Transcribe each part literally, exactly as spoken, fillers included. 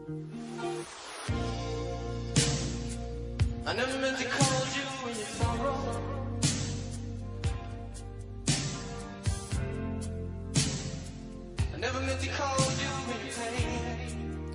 I never meant to call you in your sorrow. I never meant to call you in your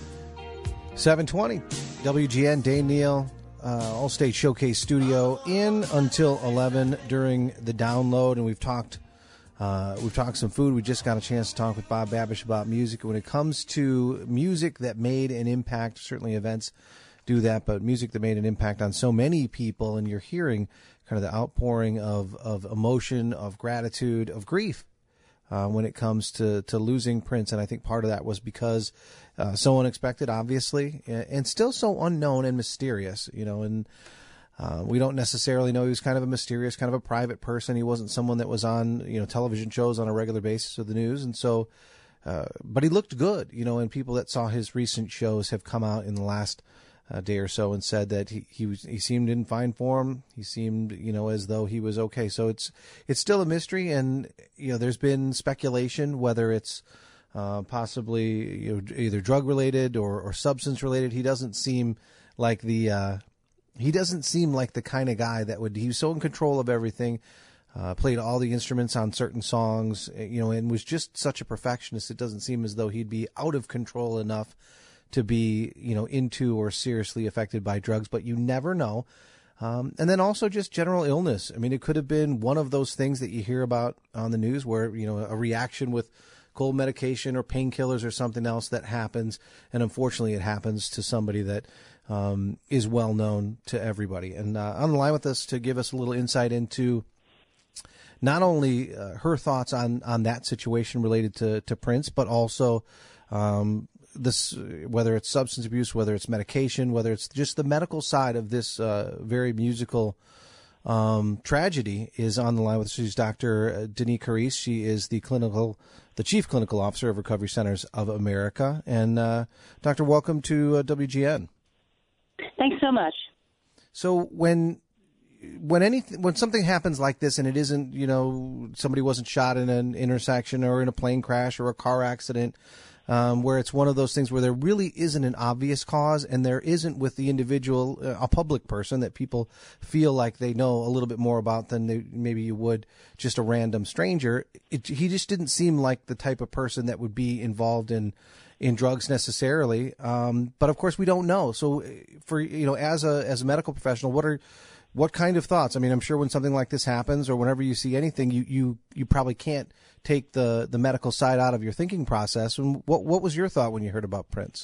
pain. seven twenty, W G N, Dane Neal, uh, Allstate Showcase Studio, in until eleven during the download, and we've talked uh, we've talked some food. We just got a chance to talk with Bob Babish about music. When it comes to music that made an impact, certainly events do that, but music that made an impact on so many people, and you're hearing kind of the outpouring of, of emotion, of gratitude, of grief uh, when it comes to, to losing Prince. And I think part of that was because uh, so unexpected, obviously, and, and still so unknown and mysterious, you know, and uh, we don't necessarily know. He was kind of a mysterious, kind of a private person. He wasn't someone that was on, you know, television shows on a regular basis of the news. And so, uh, but he looked good, you know, and people that saw his recent shows have come out in the last a day or so and said that he he was he seemed in fine form. He seemed, you know, as though he was okay. So it's it's still a mystery, and you know, there's been speculation whether it's uh, possibly, you know, either drug related or, or substance related. He doesn't seem like the uh, he doesn't seem like the kind of guy that would. He was so in control of everything. Uh, played all the instruments on certain songs, you know, and was just such a perfectionist. It doesn't seem as though he'd be out of control enough to be, you know, into or seriously affected by drugs, but you never know. Um, and then also just general illness. I mean, it could have been one of those things that you hear about on the news where, you know, a reaction with cold medication or painkillers or something else that happens. And unfortunately, it happens to somebody that um, is well known to everybody. And uh, on the line with us to give us a little insight into not only uh, her thoughts on, on that situation related to, to Prince, but also um, this, whether it's substance abuse, whether it's medication, whether it's just the medical side of this uh, very musical um, tragedy, is on the line with us. She's Doctor Denise Carisse. She is the clinical, the chief clinical officer of Recovery Centers of America. And uh, Doctor, welcome to uh, W G N. Thanks so much. So when when anything, when something happens like this, and it isn't, you know, somebody wasn't shot in an intersection or in a plane crash or a car accident, Um, where it's one of those things where there really isn't an obvious cause, and there isn't with the individual, uh, a public person that people feel like they know a little bit more about than they, maybe you would just a random stranger. It, he just didn't seem like the type of person that would be involved in, in drugs necessarily. Um, but of course we don't know. So for, you know, as a, as a medical professional, what are, what kind of thoughts? I mean, I'm sure when something like this happens or whenever you see anything, you, you, you probably can't take the, the medical side out of your thinking process. And what what was your thought when you heard about Prince?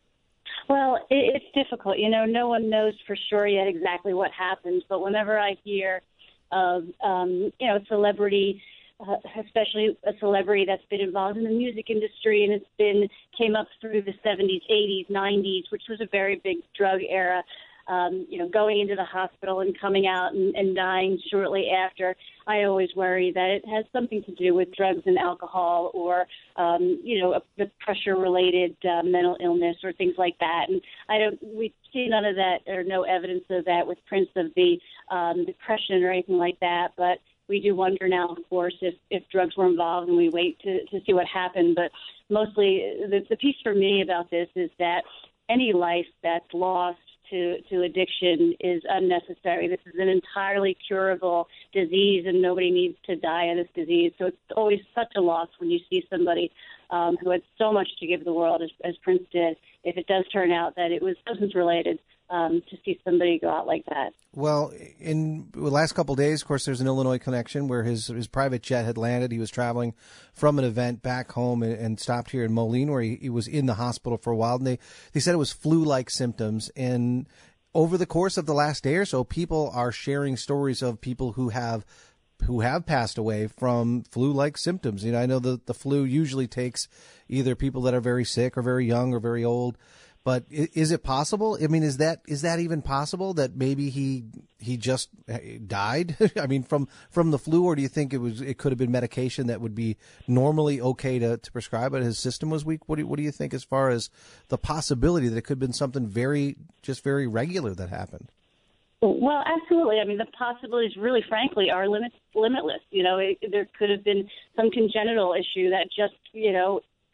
Well, it, it's difficult. You know, no one knows for sure yet exactly what happened. But whenever I hear of, um, you know, a celebrity, uh, especially a celebrity that's been involved in the music industry, and it's been came up through the seventies, eighties, nineties, which was a very big drug era, Um, you know, going into the hospital and coming out and, and dying shortly after, I always worry that it has something to do with drugs and alcohol, or, um, you know, a, a pressure-related uh, mental illness or things like that. And I don't, we see none of that or no evidence of that with Prince of the um, depression or anything like that. But we do wonder now, of course, if, if drugs were involved, and we wait to, to see what happened. But mostly the, the piece for me about this is that any life that's lost to, to addiction is unnecessary. This is an entirely curable disease, and nobody needs to die of this disease. So it's always such a loss when you see somebody um, who had so much to give the world, as, as Prince did, if it does turn out that it was substance-related, um, to see somebody go out like that. Well, in the last couple of days, of course, there's an Illinois connection where his, his private jet had landed. He was traveling from an event back home and, and stopped here in Moline, where he, he was in the hospital for a while. And they, they said it was flu-like symptoms. And over the course of the last day or so, people are sharing stories of people who have who have passed away from flu-like symptoms. You know, I know that the flu usually takes either people that are very sick or very young or very old. But is it possible? I mean, is that is that even possible that maybe he he just died? I mean, from from the flu, or do you think it was it could have been medication that would be normally okay to, to prescribe, but his system was weak? What do you, what do you think as far as the possibility that it could have been something very just very regular that happened? Well, absolutely. I mean, the possibilities, really, frankly, are limit, limitless. You know, it, there could have been some congenital issue that just, you know,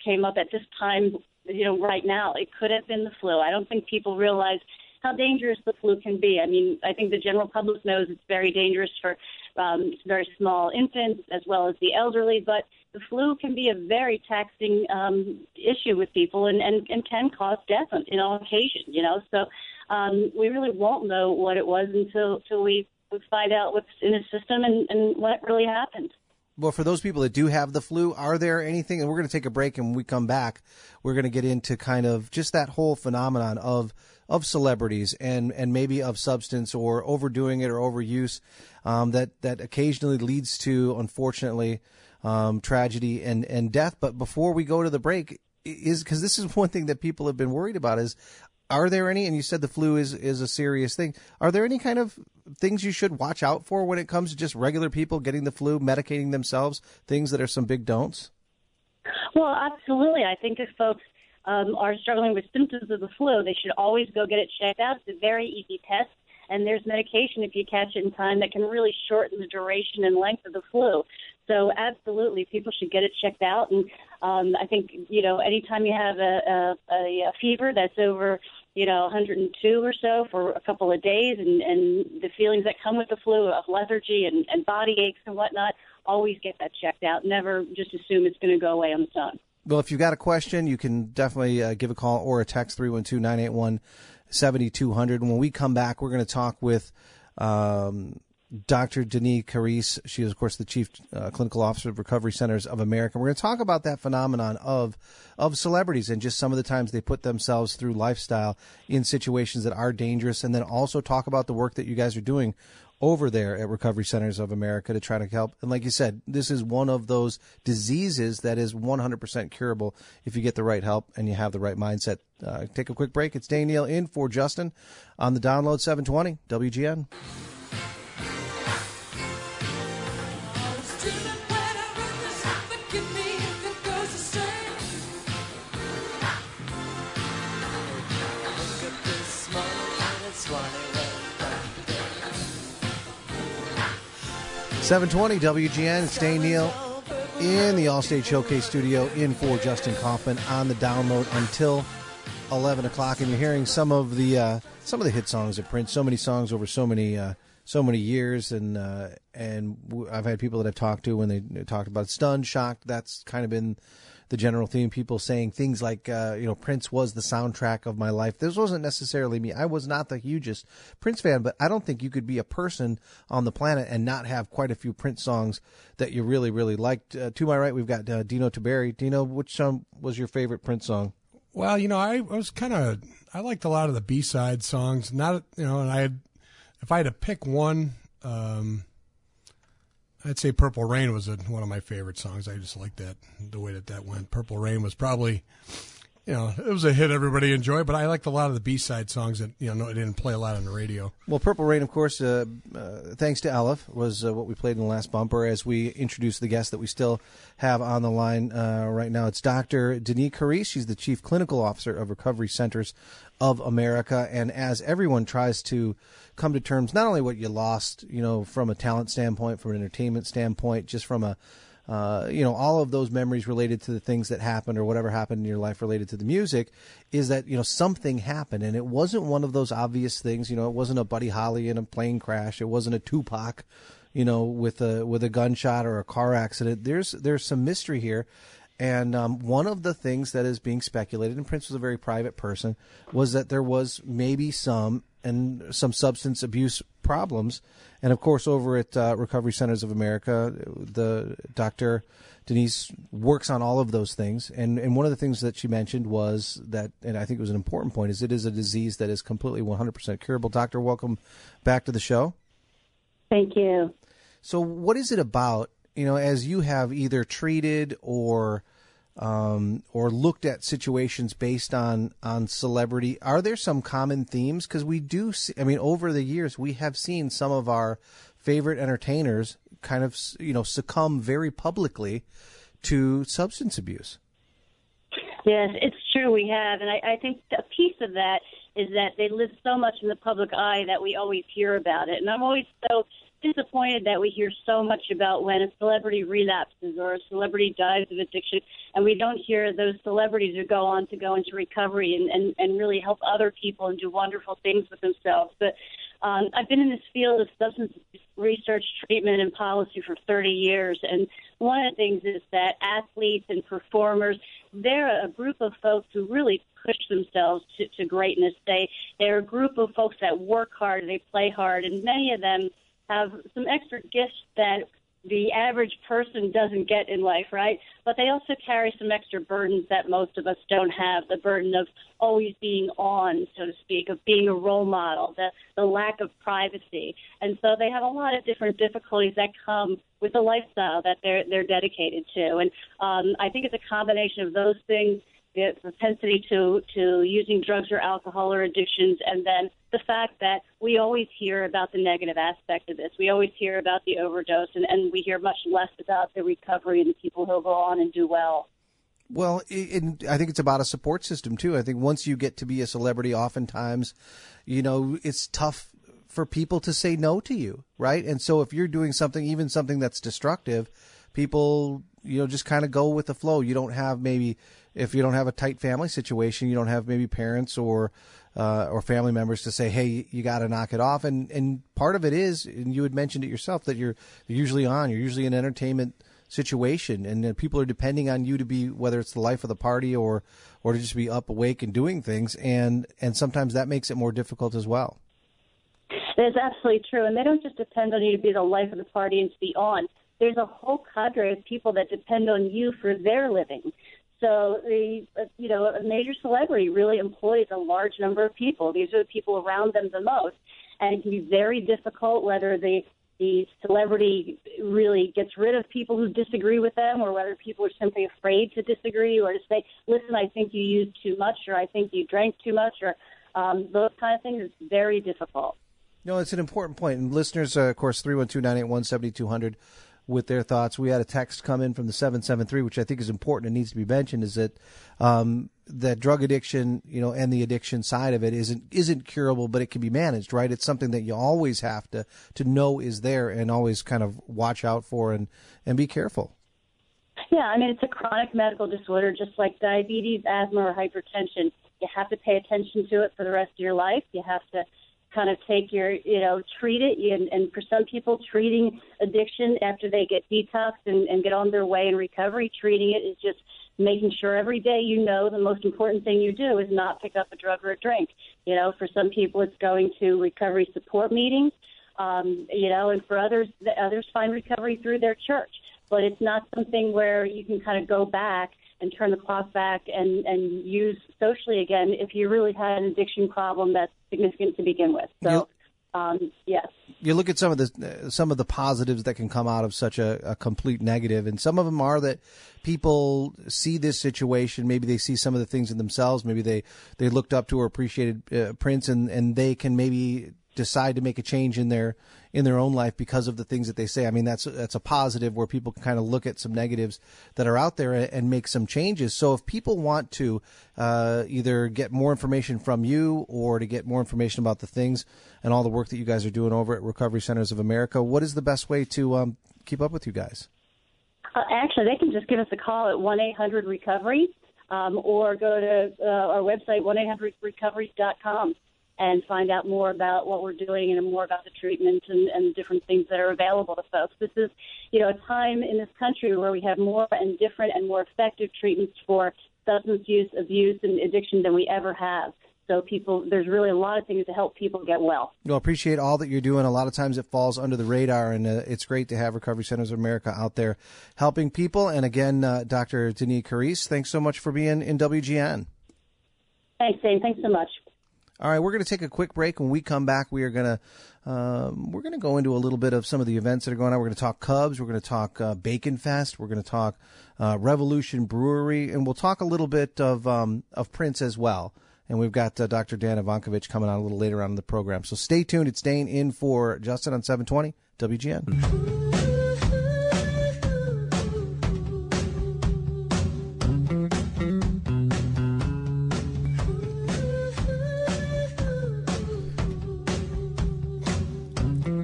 came up at this time, you know, right now. It could have been the flu. I don't think people realize how dangerous the flu can be. I mean, I think the general public knows it's very dangerous for um, very small infants as well as the elderly, but the flu can be a very taxing um, issue with people and, and, and can cause death on, on all occasions, you know. So um, we really won't know what it was until, until we, we find out what's in his system and, and what really happened. Well, for those people that do have the flu, are there anything, and we're going to take a break, and when we come back, we're going to get into kind of just that whole phenomenon of of celebrities and, and maybe of substance or overdoing it or overuse um, that, that occasionally leads to, unfortunately, um, tragedy and, and death. But before we go to the break, is because this is one thing that people have been worried about is, are there any, and you said the flu is, is a serious thing, are there any kind of things you should watch out for when it comes to just regular people getting the flu, medicating themselves, things that are some big don'ts? Well, absolutely. I think if folks um, are struggling with symptoms of the flu, they should always go get it checked out. It's a very easy test, and there's medication if you catch it in time that can really shorten the duration and length of the flu. So absolutely, people should get it checked out. And um, I think, you know, anytime you have a, a, a fever that's over, you know, one hundred two or so for a couple of days and, and the feelings that come with the flu of lethargy and, and body aches and whatnot, always get that checked out. Never just assume it's going to go away on its own. Well, if you've got a question, you can definitely uh, give a call or a text, three one two, nine eight one, seven two zero zero. And when we come back, we're going to talk with um, Doctor Denise Carisse. She is, of course, the Chief uh, Clinical Officer of Recovery Centers of America. We're going to talk about that phenomenon of of celebrities and just some of the times they put themselves through lifestyle in situations that are dangerous, and then also talk about the work that you guys are doing over there at Recovery Centers of America to try to help. And like you said, this is one of those diseases that is one hundred percent curable if you get the right help and you have the right mindset. Uh, take a quick break. It's Dane Neal in for Justin on the Download seven twenty W G N. seven twenty W G N. It's Dane Neal in the Allstate Showcase studio in for Justin Kaufman on the Download until eleven o'clock. And you're hearing some of the uh, some of the hit songs of Prince. So many songs over so many uh, so many years, and uh, and I've had people that I've talked to when they talked about Stunned, Shocked. That's kind of been the general theme. People saying things like, uh, you know, Prince was the soundtrack of my life. This wasn't necessarily me. I was not the hugest Prince fan, but I don't think you could be a person on the planet and not have quite a few Prince songs that you really, really liked. Uh, to my right, we've got uh, Dino Taberi. Dino, which song was your favorite Prince song? Well, you know, I was kind of, I liked a lot of the B-side songs. Not, you know, and I had, if I had to pick one, um, I'd say Purple Rain was a, one of my favorite songs. I just liked that, the way that that went. Purple Rain was probably, you know, it was a hit everybody enjoyed, but I liked a lot of the B-side songs that, you know, it didn't play a lot on the radio. Well, Purple Rain, of course, uh, uh, thanks to Aleph, was uh, what we played in the last bumper as we introduced the guest that we still have on the line uh, right now. It's Doctor Denise Carisse. She's the Chief Clinical Officer of Recovery Centers of America. And as everyone tries to come to terms, not only what you lost, you know, from a talent standpoint, from an entertainment standpoint, just from a, uh, you know, all of those memories related to the things that happened or whatever happened in your life related to the music, is that, you know, something happened. And it wasn't one of those obvious things. You know, it wasn't a Buddy Holly in a plane crash. It wasn't a Tupac, you know, with a, with a gunshot or a car accident. There's, there's some mystery here. And um, one of the things that is being speculated, and Prince was a very private person, was that there was maybe some and some substance abuse problems. And of course, over at uh, Recovery Centers of America, the Doctor Denise works on all of those things. And and one of the things that she mentioned was that, and I think it was an important point, is it is a disease that is completely one hundred percent curable. Doctor, welcome back to the show. Thank you. So what is it about, you know, as you have either treated or um, or looked at situations based on, on celebrity, are there some common themes? Because we do see, I mean, over the years, we have seen some of our favorite entertainers kind of, you know, succumb very publicly to substance abuse. Yes, it's true we have. And I, I think a piece of that is that they live so much in the public eye that we always hear about it. And I'm always so disappointed that we hear so much about when a celebrity relapses or a celebrity dies of addiction, and we don't hear those celebrities who go on to go into recovery and, and, and really help other people and do wonderful things with themselves. But um, I've been in this field of substance research, treatment, and policy for thirty years, and one of the things is that athletes and performers, they're a group of folks who really push themselves to, to greatness. They, they're a group of folks that work hard, they play hard, and many of them have some extra gifts that the average person doesn't get in life, right? But they also carry some extra burdens that most of us don't have, the burden of always being on, so to speak, of being a role model, the, the lack of privacy. And so they have a lot of different difficulties that come with the lifestyle that they're they're dedicated to. And um, I think it's a combination of those things, the propensity to, to using drugs or alcohol or addictions, and then the fact that we always hear about the negative aspect of this. We always hear about the overdose, and, and we hear much less about the recovery and the people who go on and do well. Well, it, it, I think it's about a support system, too. I think once you get to be a celebrity, oftentimes, you know, it's tough for people to say no to you, right? And so if you're doing something, even something that's destructive, people, you know, just kind of go with the flow. You don't have maybe, if you don't have a tight family situation, you don't have maybe parents or uh, or family members to say, hey, you got to knock it off. And and part of it is, and you had mentioned it yourself, that you're, you're usually on, you're usually in an entertainment situation, and uh, people are depending on you to be, whether it's the life of the party or or to just be up, awake, and doing things. And, and sometimes that makes it more difficult as well. That's absolutely true. And they don't just depend on you to be the life of the party and to be on. There's a whole cadre of people that depend on you for their living. So, the uh, you know, a major celebrity really employs a large number of people. These are the people around them the most. And it can be very difficult whether the, the celebrity really gets rid of people who disagree with them, or whether people are simply afraid to disagree or to say, listen, I think you used too much, or I think you drank too much, or um, those kind of things. It's very difficult. No, it's an important point. And listeners, uh, of course, three one two, nine eight one, seven two zero zero with their thoughts. We had a text come in from the seven seven three, which I think is important and needs to be mentioned, is that um, that drug addiction, you know, and the addiction side of it isn't isn't curable, but it can be managed, right? It's something that you always have to, to know is there and always kind of watch out for and, and be careful. Yeah, I mean, it's a chronic medical disorder, just like diabetes, asthma, or hypertension. You have to pay attention to it for the rest of your life. You have to kind of take your, you know, treat it. And, and for some people, treating addiction after they get detoxed and, and get on their way in recovery, treating it is just making sure every day you know the most important thing you do is not pick up a drug or a drink. You know, for some people, it's going to recovery support meetings, um, you know, and for others, the others find recovery through their church. But it's not something where you can kind of go back and turn the clock back and, and use socially again if you really had an addiction problem that's significant to begin with. So, um, yes. You look at some of the some of the positives that can come out of such a, a complete negative, and some of them are that people see this situation. Maybe they see some of the things in themselves. Maybe they, they looked up to or appreciated uh, Prince, and, and they can maybe decide to make a change in their in their own life because of the things that they say. I mean, that's that's a positive where people can kind of look at some negatives that are out there and make some changes. So if people want to uh, either get more information from you or to get more information about the things and all the work that you guys are doing over at Recovery Centers of America, what is the best way to um, keep up with you guys? Uh, actually, they can just give us a call at one eight hundred recovery um, or go to uh, our website, one eight hundred recovery dot com. and find out more about what we're doing and more about the treatments and, and different things that are available to folks. This is, you know, a time in this country where we have more and different and more effective treatments for substance use, abuse, and addiction than we ever have. So people, there's really a lot of things to help people get well. No, appreciate all that you're doing. A lot of times it falls under the radar, and uh, it's great to have Recovery Centers of America out there helping people. And again, uh, Doctor Denis Carice, thanks so much for being in W G N. Thanks, Dane. Thanks so much. All right, we're going to take a quick break. When we come back, we are going to um, we're going to go into a little bit of some of the events that are going on. We're going to talk Cubs. We're going to talk uh, Bacon Fest. We're going to talk uh, Revolution Brewery, and we'll talk a little bit of um, of Prince as well. And we've got uh, Doctor Dan Ivankovich coming on a little later on in the program. So stay tuned. It's Dane in for Justin on seven twenty W G N.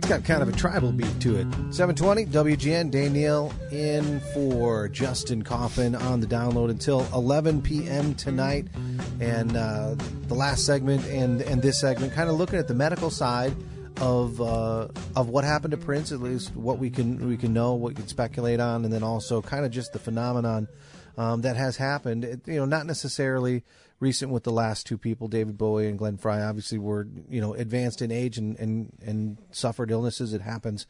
got kind of a tribal beat to it. seven twenty W G N, Dane Neal in for Justin Coffin on the download until eleven p.m. tonight. And uh, the last segment and and this segment, kind of looking at the medical side of uh, of what happened to Prince, at least what we can we can know, what we can speculate on, and then also kind of just the phenomenon um, that has happened. It, you know, not necessarily recent with the last two people, David Bowie and Glenn Frey. Obviously, were you know advanced in age and and, and suffered illnesses. It happens.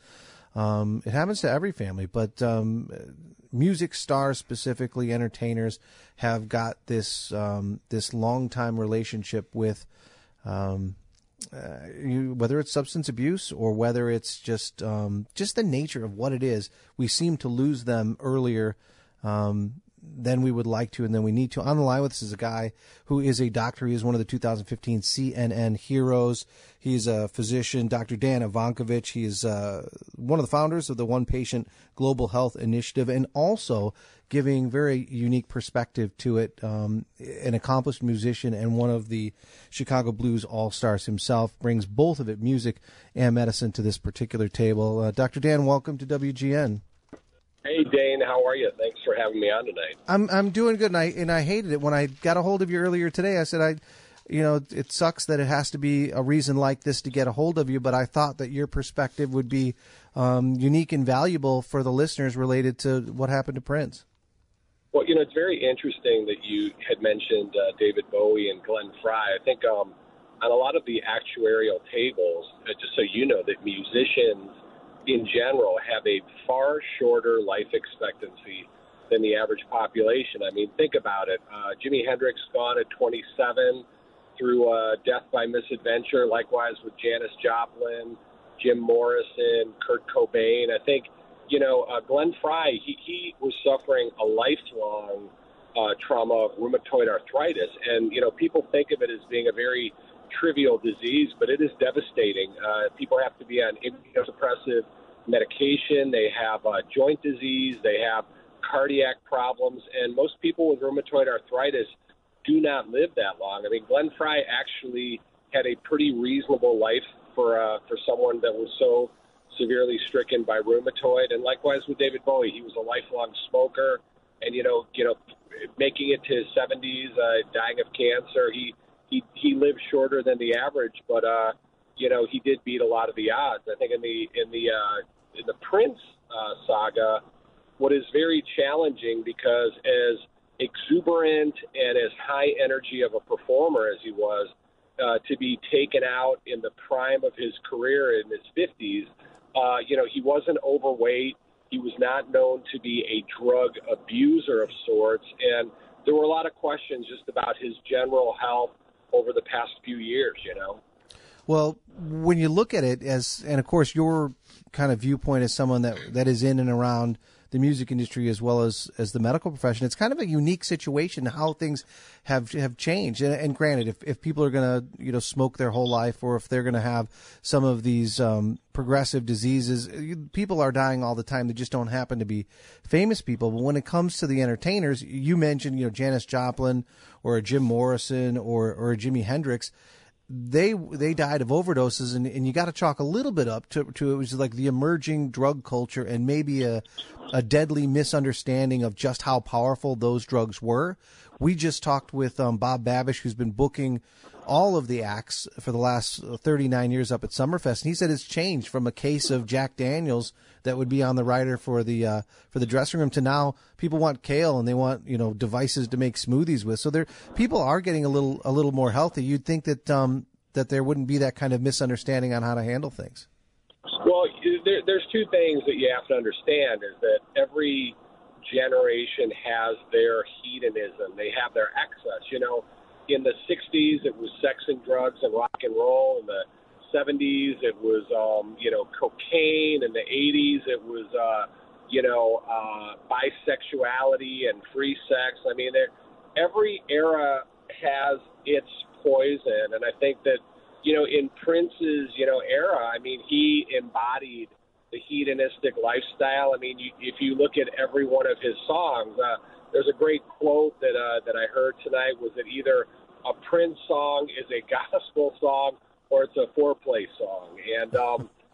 Um, it happens to every family, but um, music stars, specifically entertainers, have got this um, this long time relationship with. Um, Uh, you, whether it's substance abuse or whether it's just um, just the nature of what it is, we seem to lose them earlier um, than we would like to and than we need to. On the line with us is a guy who is a doctor. He is one of the two thousand fifteen C N N heroes. He's a physician, Doctor Dan Ivankovich. He is uh, one of the founders of the One Patient Global Health Initiative, and also giving very unique perspective to it. Um, an accomplished musician and one of the Chicago Blues All-Stars himself, brings both of it, music and medicine, to this particular table. Uh, Doctor Dan, welcome to W G N. Hey, Dane, how are you? Thanks for having me on tonight. I'm I'm doing good, and I and I hated it when I got a hold of you earlier today. I said I, you know, it sucks that it has to be a reason like this to get a hold of you, but I thought that your perspective would be um, unique and valuable for the listeners related to what happened to Prince. Well, you know, it's very interesting that you had mentioned uh, David Bowie and Glenn Frey. I think um, on a lot of the actuarial tables, uh, just so you know, that musicians in general have a far shorter life expectancy than the average population. I mean, think about it. Uh, Jimi Hendrix gone at twenty-seven through uh, death by misadventure. Likewise with Janis Joplin, Jim Morrison, Kurt Cobain. I think, you know, uh, Glenn Frey, he, he was suffering a lifelong uh, trauma of rheumatoid arthritis. And, you know, people think of it as being a very trivial disease, but it is devastating. Uh, people have to be on immunosuppressive medication. They have uh, joint disease. They have cardiac problems. And most people with rheumatoid arthritis do not live that long. I mean, Glenn Frey actually had a pretty reasonable life for uh, for someone that was so severely stricken by rheumatoid. And likewise with David Bowie, he was a lifelong smoker, and you know, you know, making it to his seventies, uh, dying of cancer. He he he lived shorter than the average, but uh, you know, he did beat a lot of the odds. I think in the in the uh, in the Prince uh, saga, what is very challenging, because as exuberant and as high energy of a performer as he was, uh, to be taken out in the prime of his career in his fifties. Uh, you know, he wasn't overweight. He was not known to be a drug abuser of sorts. And there were a lot of questions just about his general health over the past few years, you know. Well, when you look at it as, and of course your kind of viewpoint as someone that, that is in and around the music industry as well as, as the medical profession, it's kind of a unique situation how things have have changed. And, and granted, if, if people are going to you know smoke their whole life, or if they're going to have some of these um, progressive diseases, people are dying all the time. They just don't happen to be famous people. But when it comes to the entertainers, you mentioned you know Janis Joplin or a Jim Morrison or or a Jimi Hendrix. They they died of overdoses, and, and you got to chalk a little bit up to, to it was like the emerging drug culture and maybe a a deadly misunderstanding of just how powerful those drugs were. We just talked with um, Bob Babish, who's been booking all of the acts for the last thirty-nine years up at Summerfest, and he said it's changed from a case of Jack Daniels that would be on the rider for the uh, for the dressing room to now people want kale and they want you know devices to make smoothies with. So there, people are getting a little a little more healthy. You'd think that um, that there wouldn't be that kind of misunderstanding on how to handle things. Well, there, there's two things that you have to understand: is that every generation has their hedonism. They have their excess. You know, in the sixties, it was sex and drugs and rock and roll. In the seventies, it was, um, you know, cocaine. In the eighties, it was, uh, you know, uh, bisexuality and free sex. I mean, every era has its poison. And I think that, you know, in Prince's, you know, era, I mean, he embodied the hedonistic lifestyle. I mean, you, if you look at every one of his songs, uh, there's a great quote that uh, that I heard tonight, was that either a Prince song is a gospel song or it's a foreplay song. And, um,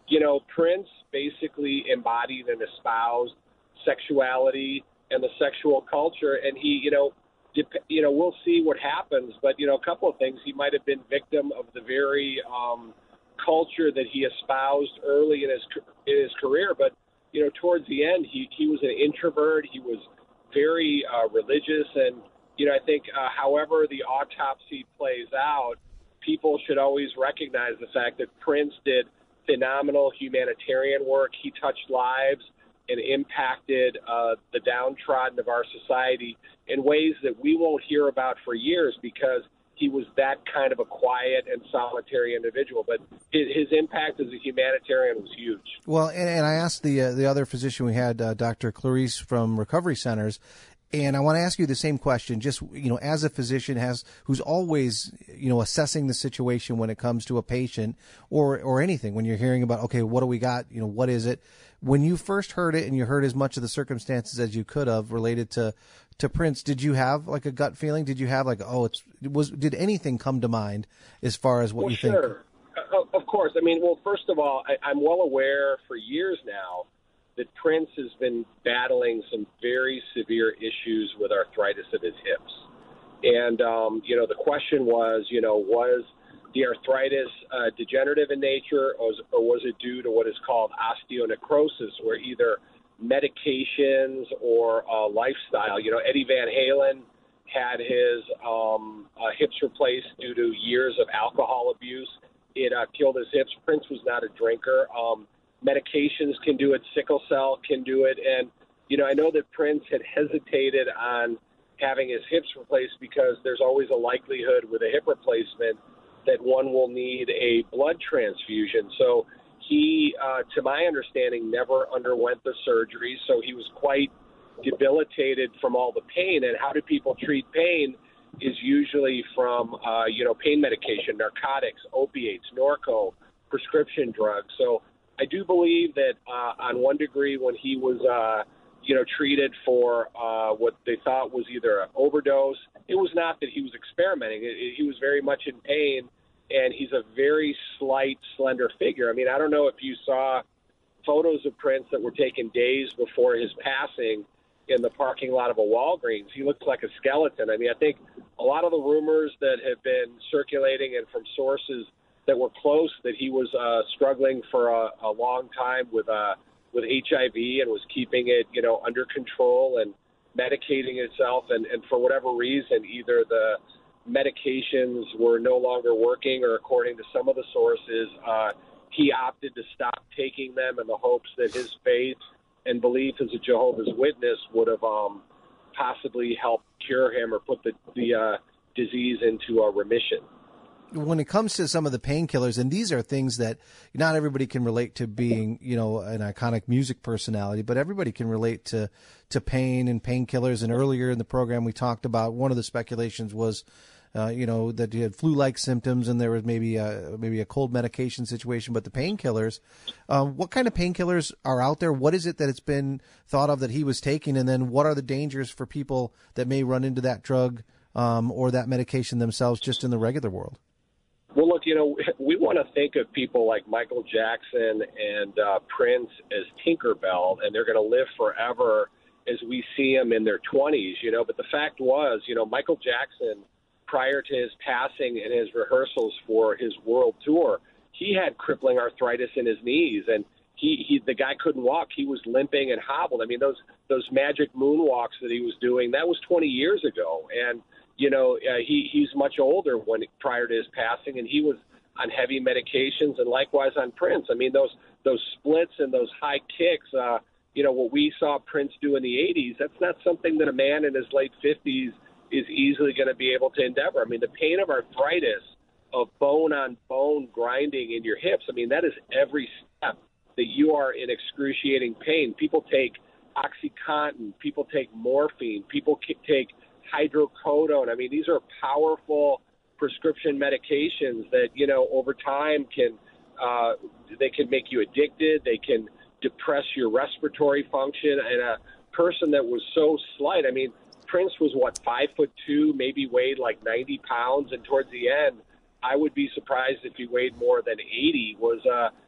you know, Prince basically embodied and espoused sexuality and the sexual culture, and he, you know, dep- you know, we'll see what happens, but, you know, a couple of things. He might have been victim of the very um, culture that he espoused early in his in his career, but, you know, towards the end, he, he was an introvert. He was very uh, religious, and, you know, I think uh, however the autopsy plays out, people should always recognize the fact that Prince did phenomenal humanitarian work. He touched lives and impacted uh, the downtrodden of our society in ways that we won't hear about for years because he was that kind of a quiet and solitary individual. But his, his impact as a humanitarian was huge. Well, and, and I asked the uh, the other physician we had, uh, Doctor Clarice from Recovery Centers, and I want to ask you the same question. Just, you know, as a physician has who's always, you know, assessing the situation when it comes to a patient or or anything. When you're hearing about, okay, what do we got? You know, what is it? When you first heard it and you heard as much of the circumstances as you could have related to to Prince, did you have like a gut feeling? Did you have like, oh, it's it was did anything come to mind as far as what well, you sure. think? Uh, of course. I mean, well, first of all, I, I'm well aware for years now that Prince has been battling some very severe issues with arthritis of his hips. And, um, you know, the question was, you know, was the arthritis uh, degenerative in nature, or was, or was it due to what is called osteonecrosis, where either medications or uh, lifestyle? You know, Eddie Van Halen had his um, uh, hips replaced due to years of alcohol abuse. It uh, killed his hips. Prince was not a drinker. Um, medications can do it. Sickle cell can do it. And, you know, I know that Prince had hesitated on having his hips replaced because there's always a likelihood with a hip replacement that one will need a blood transfusion. So he, uh, to my understanding, never underwent the surgery. So he was quite debilitated from all the pain. And how do people treat pain is usually from, uh, you know, pain medication, narcotics, opiates, Norco, prescription drugs. So I do believe that uh, on one degree when he was, uh, you know, treated for uh, what they thought was either an overdose, it was not that he was experimenting. It, it, he was very much in pain, and he's a very slight, slender figure. I mean, I don't know if you saw photos of Prince that were taken days before his passing in the parking lot of a Walgreens. He looked like a skeleton. I mean, I think a lot of the rumors that have been circulating and from sources that were close that he was uh, struggling for a, a long time with uh, with H I V and was keeping it, you know, under control and medicating itself. And, and for whatever reason, either the medications were no longer working or, according to some of the sources, uh, he opted to stop taking them in the hopes that his faith and belief as a Jehovah's Witness would have um, possibly helped cure him or put the, the uh, disease into a remission. When it comes to some of the painkillers, and these are things that not everybody can relate to being, you know, an iconic music personality, but everybody can relate to, to pain and painkillers. And earlier in the program, we talked about one of the speculations was, uh, you know, that he had flu-like symptoms and there was maybe a, maybe a cold medication situation. But the painkillers, um, what kind of painkillers are out there? What is it that it's been thought of that he was taking? And then what are the dangers for people that may run into that drug um, or that medication themselves just in the regular world? Well, look, you know, we want to think of people like Michael Jackson and uh, Prince as Tinkerbell, and they're going to live forever as we see them in their twenties, you know. But the fact was, you know, Michael Jackson, prior to his passing and his rehearsals for his world tour, he had crippling arthritis in his knees, and he, he the guy couldn't walk. He was limping and hobbled. I mean, those those magic moonwalks that he was doing, that was twenty years ago, and you know, uh, he, he's much older when prior to his passing, and he was on heavy medications, and likewise on Prince. I mean, those those splits and those high kicks, uh, you know, what we saw Prince do in the eighties, that's not something that a man in his late fifties is easily going to be able to endeavor. I mean, the pain of arthritis, of bone-on-bone grinding in your hips, I mean, that is every step that you are in excruciating pain. People take OxyContin, people take morphine, people take hydrocodone. I mean, these are powerful prescription medications that, you know, over time can, uh, they can make you addicted. They can depress your respiratory function. And a person that was so slight, I mean, Prince was what, five foot two, maybe weighed like ninety pounds. And towards the end, I would be surprised if he weighed more than eighty, was, uh,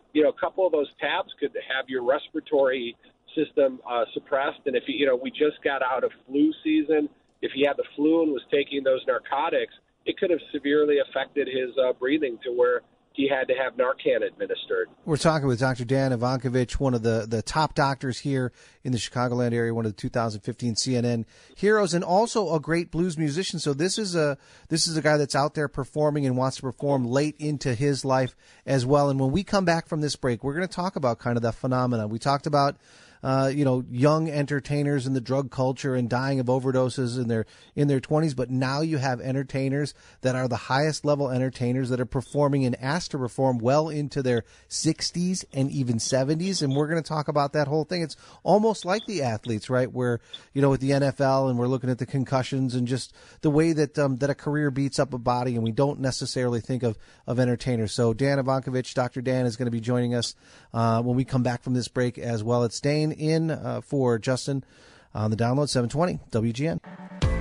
you know, a couple of those tabs could have your respiratory system uh, suppressed. And if you, you know, we just got out of flu season, if he had the flu and was taking those narcotics, it could have severely affected his uh, breathing to where he had to have Narcan administered. We're talking with Doctor Dan Ivankovich, one of the, the top doctors here in the Chicagoland area, one of the two thousand fifteen C N N heroes, and also a great blues musician. So this is a this is a guy that's out there performing and wants to perform late into his life as well. And when we come back from this break, we're going to talk about kind of that phenomenon. We talked about Uh, you know, young entertainers in the drug culture and dying of overdoses in their in their twenties, but now you have entertainers that are the highest level entertainers that are performing and asked to perform well into their sixties and even seventies, and we're going to talk about that whole thing. It's almost like the athletes, right? Where, you know, with the N F L, and we're looking at the concussions and just the way that um, that a career beats up a body, and we don't necessarily think of of entertainers. So Dan Ivankovich, Doctor Dan, is going to be joining us uh, when we come back from this break as well. It's Dane in uh, for Justin on the download, seven twenty W G N.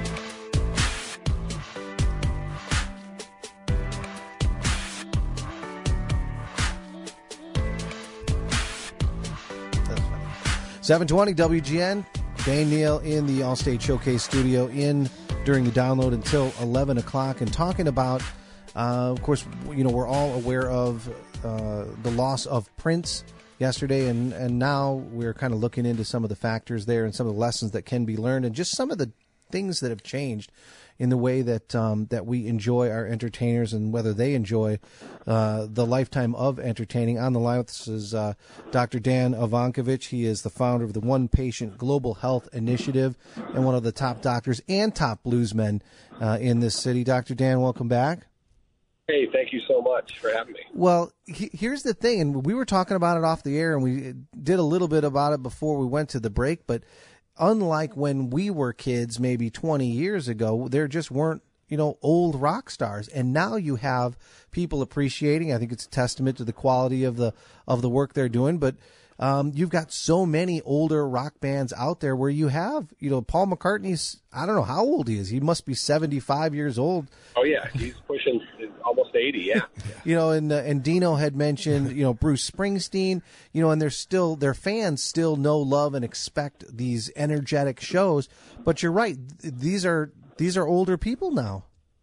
seven twenty W G N. Dane Neal in the Allstate Showcase studio in during the download until eleven o'clock, and talking about, uh, of course, you know, we're all aware of uh, the loss of Prince yesterday, and, and now we're kind of looking into some of the factors there and some of the lessons that can be learned, and just some of the things that have changed in the way that um, that we enjoy our entertainers and whether they enjoy uh, the lifetime of entertaining. On the line with us is uh, Doctor Dan Ivankovich. He is the founder of the One Patient Global Health Initiative and one of the top doctors and top bluesmen uh, in this city. Doctor Dan, welcome back. Hey, thank you so much for having me. Well, he, here's the thing, and we were talking about it off the air, and we did a little bit about it before we went to the break, but unlike when we were kids maybe twenty years ago, there just weren't, you know, old rock stars, and now you have people appreciating. I think it's a testament to the quality of the of the work they're doing, but Um, you've got so many older rock bands out there where you have, you know, Paul McCartney's, I don't know how old he is. He must be seventy-five years old. Oh, yeah. He's pushing almost eighty, yeah. You know, and uh, and Dino had mentioned, you know, Bruce Springsteen, you know, and they're still, their fans still know, love, and expect these energetic shows. But you're right. These are, these are older people now.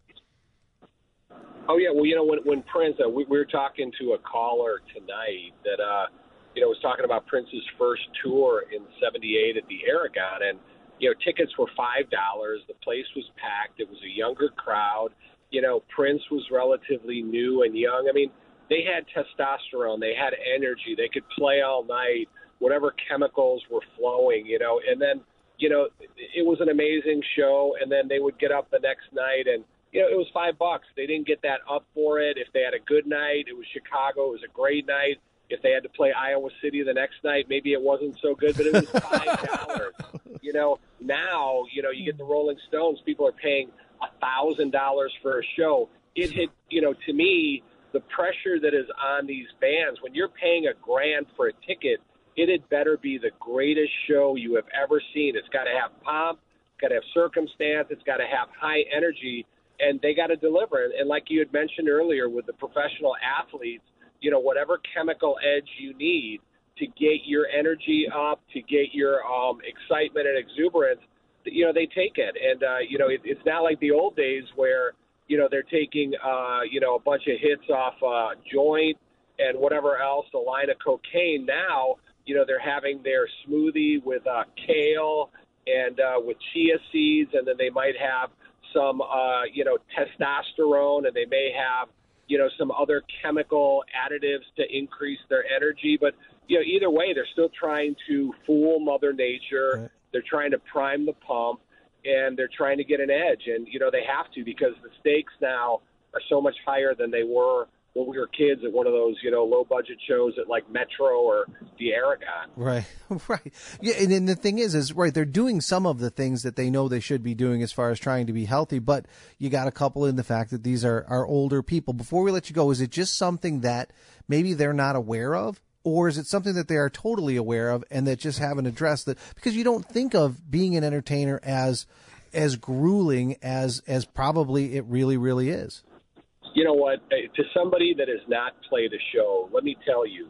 Oh, yeah. Well, you know, when, when Prince, uh, we, we were talking to a caller tonight that, uh, you know, was talking about Prince's first tour in seventy-eight at the Aragon, and, you know, tickets were five dollars. The place was packed. It was a younger crowd. You know, Prince was relatively new and young. I mean, they had testosterone. They had energy. They could play all night, whatever chemicals were flowing, you know. And then, you know, it was an amazing show, and then they would get up the next night, and, you know, it was five bucks. They didn't get that up for it. If they had a good night, it was Chicago. It was a great night. If they had to play Iowa City the next night, maybe it wasn't so good, but it was five dollars. You know, now, you know, you get the Rolling Stones, people are paying one thousand dollars for a show. It hit, you know, to me, the pressure that is on these bands, when you're paying a grand for a ticket, it had better be the greatest show you have ever seen. It's got to have pomp, it's got to have circumstance, it's got to have high energy, and they got to deliver. And like you had mentioned earlier with the professional athletes, you know, whatever chemical edge you need to get your energy up, to get your um, excitement and exuberance, you know, they take it. And, uh, you know, it, it's not like the old days where, you know, they're taking, uh, you know, a bunch of hits off uh, joint and whatever else, a line of cocaine. Now, you know, they're having their smoothie with uh, kale and uh, with chia seeds, and then they might have some, uh, you know, testosterone, and they may have, you know, some other chemical additives to increase their energy. But, you know, either way, they're still trying to fool Mother Nature. Right. They're trying to prime the pump, and they're trying to get an edge. And, you know, they have to, because the stakes now are so much higher than they were when we were kids at one of those, you know, low-budget shows at, like, Metro or the Aragon. Right, right. Yeah, and, and the thing is, is, right, they're doing some of the things that they know they should be doing as far as trying to be healthy, but you got to couple in the fact that these are, are older people. Before we let you go, is it just something that maybe they're not aware of? Or is it something that they are totally aware of and that just haven't addressed that? Because you don't think of being an entertainer as as grueling as as probably it really, really is. You know what? To somebody that has not played a show, let me tell you,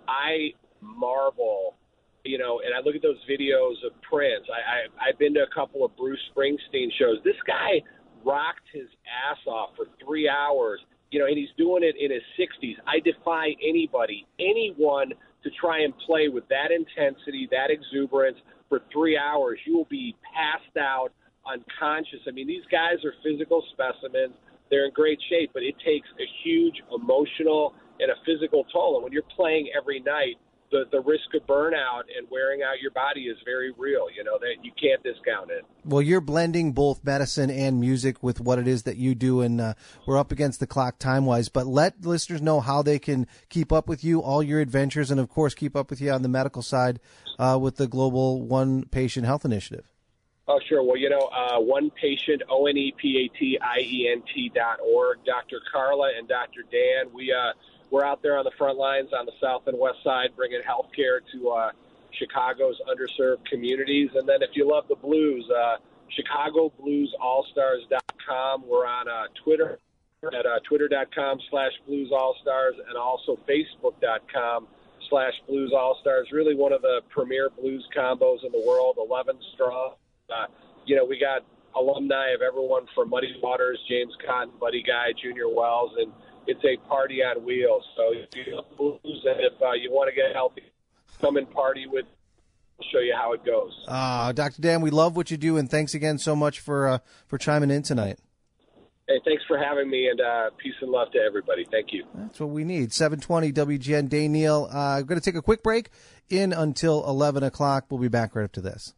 I marvel, you know, and I look at those videos of Prince. I, I, I've been to a couple of Bruce Springsteen shows. This guy rocked his ass off for three hours, you know, and he's doing it in his sixties. I defy anybody, anyone to try and play with that intensity, that exuberance for three hours. You will be passed out, unconscious. I mean, these guys are physical specimens. They're in great shape, but it takes a huge emotional and a physical toll. And when you're playing every night, the, the risk of burnout and wearing out your body is very real. You know, that you can't discount it. Well, you're blending both medicine and music with what it is that you do, and uh, we're up against the clock time-wise. But let listeners know how they can keep up with you, all your adventures, and, of course, keep up with you on the medical side uh, with the Global One Patient Health Initiative. Oh, sure. Well, you know, uh, one patient, O N E P A T I E N T dot org. Doctor Carla and Doctor Dan, we, uh, we're out there on the front lines on the south and west side bringing health care to uh, Chicago's underserved communities. And then if you love the blues, uh, Chicago Blues All Stars dot com. We're on uh, Twitter at uh, twitter dot com slash Blues All Stars and also Facebook dot com slash Blues All Stars. Really one of the premier blues combos in the world, eleven strong. Uh, you know, we got alumni of everyone from Muddy Waters, James Cotton, Buddy Guy, Junior Wells, and it's a party on wheels. So if you love blues and if uh, you want to get healthy, come and party with. I'll show you how it goes. Uh, Doctor Dan, we love what you do, and thanks again so much for uh, for chiming in tonight. Hey, thanks for having me, and uh, peace and love to everybody. Thank you. That's what we need. seven twenty W G N, Dane Neal. Uh, I'm going to take a quick break in until eleven o'clock. We'll be back right after this.